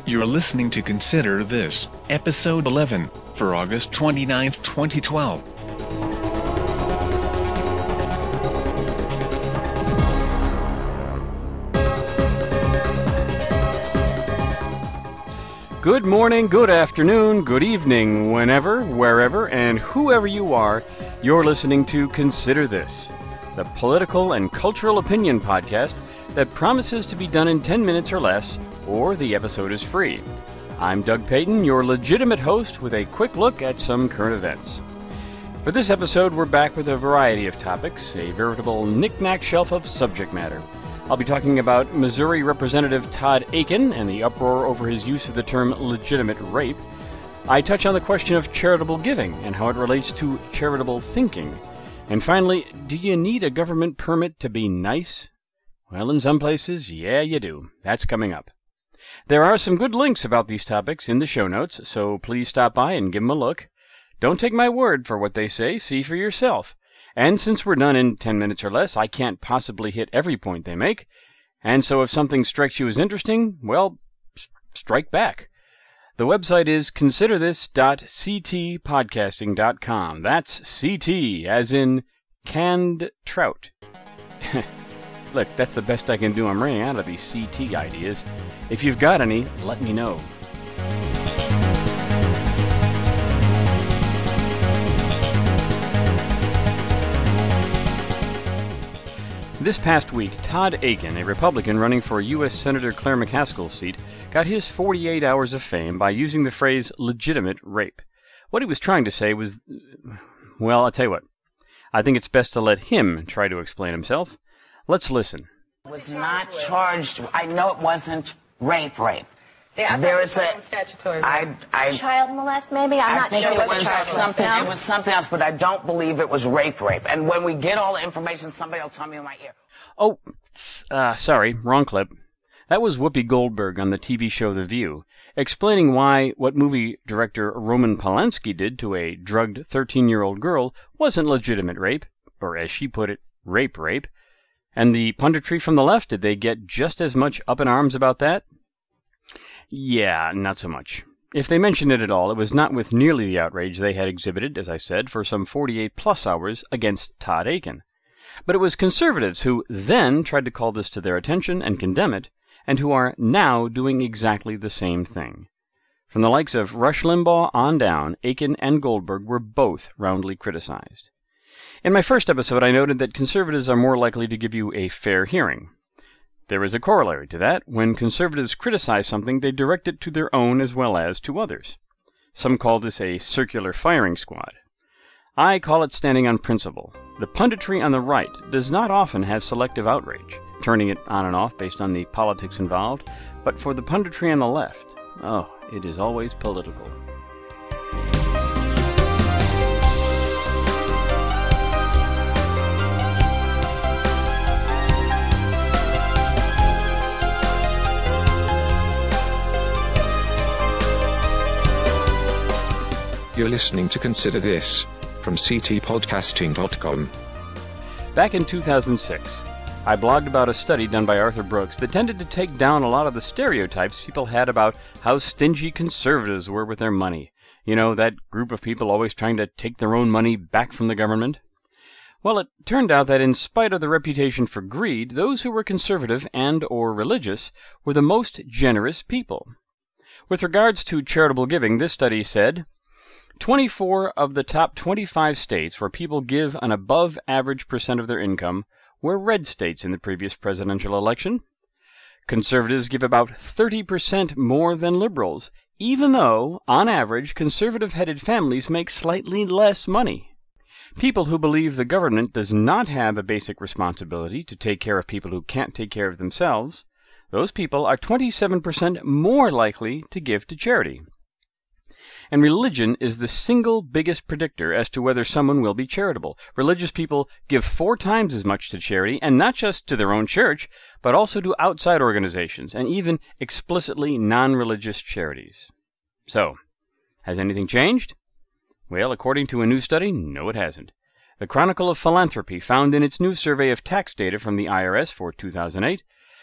You're listening to Consider This, Episode 11, for August 29, 2012. Good morning, good afternoon, good evening, whenever, wherever, and whoever you are, you're listening to Consider This, the political and cultural opinion podcast that promises to be done in 10 minutes or less, or the episode is free. I'm Doug Payton, your legitimate host with a quick look at some current events. For this episode, we're back with a variety of topics, a veritable knick-knack shelf of subject matter. I'll be talking about Missouri Representative Todd Akin and the uproar over his use of the term legitimate rape. I touch on the question of charitable giving and how it relates to charitable thinking. And finally, do you need a government permit to be nice? Well, in some places, yeah, you do. That's coming up. There are some good links about these topics in the show notes, so please stop by and give them a look. Don't take my word for what they say, see for yourself. And since we're done in 10 minutes or less, I can't possibly hit every point they make. And so if something strikes you as interesting, well, strike back. The website is considerthis.ctpodcasting.com. That's CT, as in canned trout. Look, that's the best I can do. I'm running out of these CT ideas. If you've got any, let me know. This past week, Todd Akin, a Republican running for U.S. Senator Claire McCaskill's seat, got his 48 hours of fame by using the phrase legitimate rape. What he was trying to say was, well, I'll tell you what. I think it's best to let him try to explain himself. Let's listen. Was not charged. I know it wasn't rape. There is a statutory child molest, maybe. I'm not sure. It was something. It was something else, but I don't believe it was rape. And when we get all the information, somebody will tell me in my ear. Oh, sorry, wrong clip. That was Whoopi Goldberg on the TV show The View, explaining why what movie director Roman Polanski did to a drugged 13-year-old girl wasn't legitimate rape, or as she put it, rape. And the punditry from the left, did they get just as much up in arms about that? Yeah, not so much. If they mentioned it at all, it was not with nearly the outrage they had exhibited, as I said, for some 48-plus hours against Todd Akin. But it was conservatives who then tried to call this to their attention and condemn it, and who are now doing exactly the same thing. From the likes of Rush Limbaugh on down, Akin and Goldberg were both roundly criticized. In my first episode, I noted that conservatives are more likely to give you a fair hearing. There is a corollary to that. When conservatives criticize something, they direct it to their own as well as to others. Some call this a circular firing squad. I call it standing on principle. The punditry on the right does not often have selective outrage, turning it on and off based on the politics involved, but for the punditry on the left, oh, it is always political. You're listening to Consider This, from ctpodcasting.com. Back in 2006, I blogged about a study done by Arthur Brooks that tended to take down a lot of the stereotypes people had about how stingy conservatives were with their money. You know, that group of people always trying to take their own money back from the government. Well, it turned out that in spite of the reputation for greed, those who were conservative and or religious were the most generous people. With regards to charitable giving, this study said 24 of the top 25 states where people give an above-average percent of their income were red states in the previous presidential election. Conservatives give about 30% more than liberals, even though, on average, conservative-headed families make slightly less money. People who believe the government does not have a basic responsibility to take care of people who can't take care of themselves, those people are 27% more likely to give to charity. And religion is the single biggest predictor as to whether someone will be charitable. Religious people give 4 times as much to charity, and not just to their own church, but also to outside organizations, and even explicitly non-religious charities. So, has anything changed? Well, according to a new study, no it hasn't. The Chronicle of Philanthropy found in its new survey of tax data from the IRS for 2008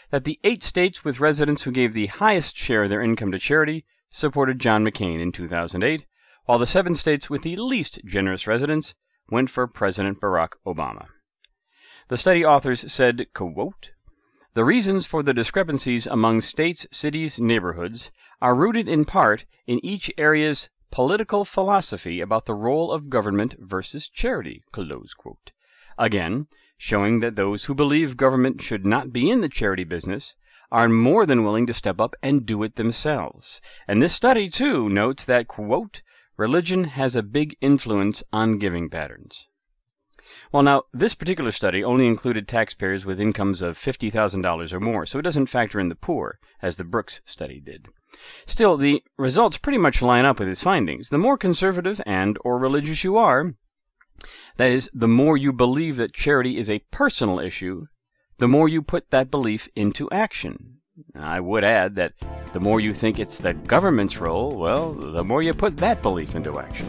that the 8 states with residents who gave the highest share of their income to charity supported John McCain in 2008, while the 7 states with the least generous residents went for President Barack Obama. The study authors said, quote, "The reasons for the discrepancies among states, cities, neighborhoods are rooted in part in each area's political philosophy about the role of government versus charity," close quote. Again, showing that those who believe government should not be in the charity business are more than willing to step up and do it themselves. And this study, too, notes that, quote, "religion has a big influence on giving patterns." Well, now, this particular study only included taxpayers with incomes of $50,000 or more, so it doesn't factor in the poor, as the Brooks study did. Still, the results pretty much line up with its findings. The more conservative and or religious you are, that is, the more you believe that charity is a personal issue, the more you put that belief into action. I would add that the more you think it's the government's role, well, the more you put that belief into action.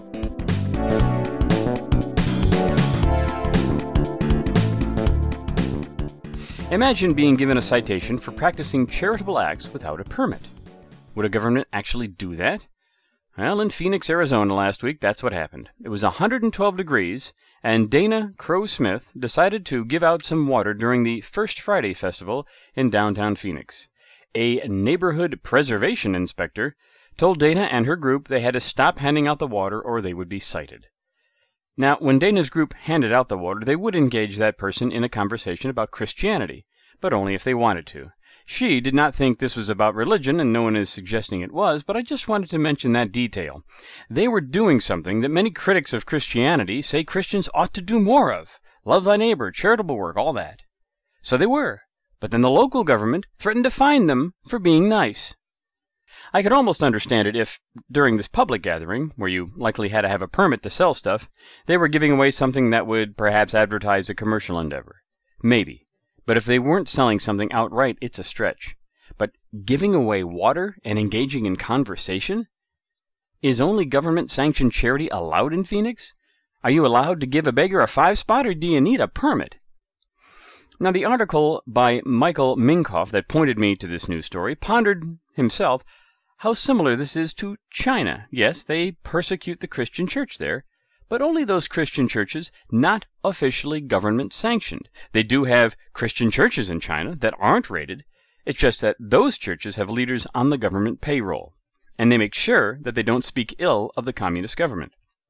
Imagine being given a citation for practicing charitable acts without a permit. Would a government actually do that? Well, in Phoenix, Arizona last week, that's what happened. It was 112 degrees, and Dana Crow Smith decided to give out some water during the First Friday Festival in downtown Phoenix. A neighborhood preservation inspector told Dana and her group they had to stop handing out the water or they would be cited. Now, when Dana's group handed out the water, they would engage that person in a conversation about Christianity, but only if they wanted to. She did not think this was about religion, and no one is suggesting it was, but I just wanted to mention that detail. They were doing something that many critics of Christianity say Christians ought to do more of. Love thy neighbor, charitable work, all that. So they were, but then the local government threatened to fine them for being nice. I could almost understand it if, during this public gathering, where you likely had to have a permit to sell stuff, they were giving away something that would perhaps advertise a commercial endeavor. Maybe. But if they weren't selling something outright, it's a stretch. But giving away water and engaging in conversation? Is only government-sanctioned charity allowed in Phoenix? Are you allowed to give a beggar a 5-spot, or do you need a permit? Now, the article by Michael Minkoff that pointed me to this news story pondered himself how similar this is to China. Yes, they persecute the Christian church there, but only those Christian churches not officially government-sanctioned. They do have Christian churches in China that aren't rated. It's just that those churches have leaders on the government payroll, and they make sure that they don't speak ill of the communist government.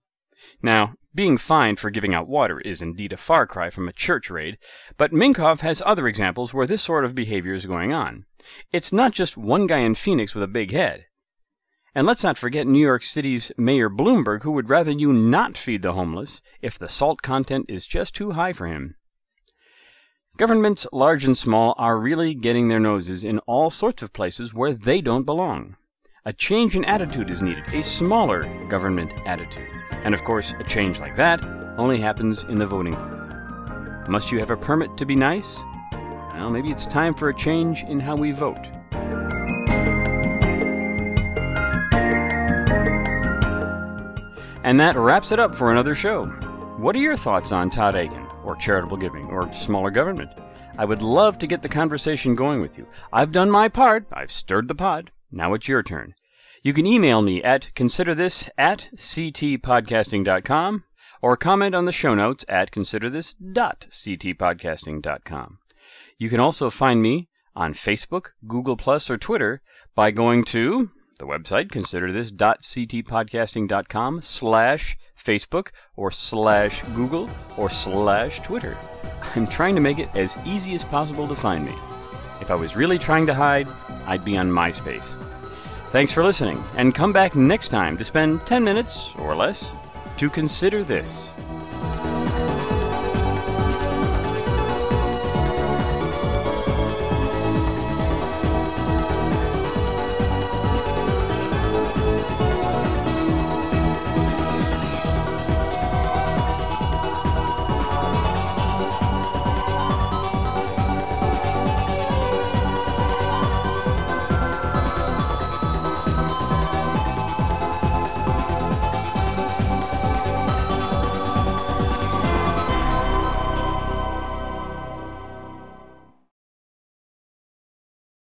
Now, being fined for giving out water is indeed a far cry from a church raid, but Minkoff has other examples where this sort of behavior is going on. It's not just one guy in Phoenix with a big head. And let's not forget New York City's Mayor Bloomberg, who would rather you not feed the homeless if the salt content is just too high for him. Governments, large and small, are really getting their noses in all sorts of places where they don't belong. A change in attitude is needed, a smaller government attitude. And of course, a change like that only happens in the voting booth. Must you have a permit to be nice? Well, maybe it's time for a change in how we vote. And that wraps it up for another show. What are your thoughts on Todd Akin, or charitable giving, or smaller government? I would love to get the conversation going with you. I've done my part. I've stirred the pot. Now it's your turn. You can email me at considerthis@ctpodcasting.com or comment on the show notes at considerthis.ctpodcasting.com. You can also find me on Facebook, Google+, or Twitter by going to the website, considerthis.ctpodcasting.com/Facebook or /Google or /Twitter. I'm trying to make it as easy as possible to find me. If I was really trying to hide, I'd be on MySpace. Thanks for listening, and come back next time to spend 10 minutes or less to consider this.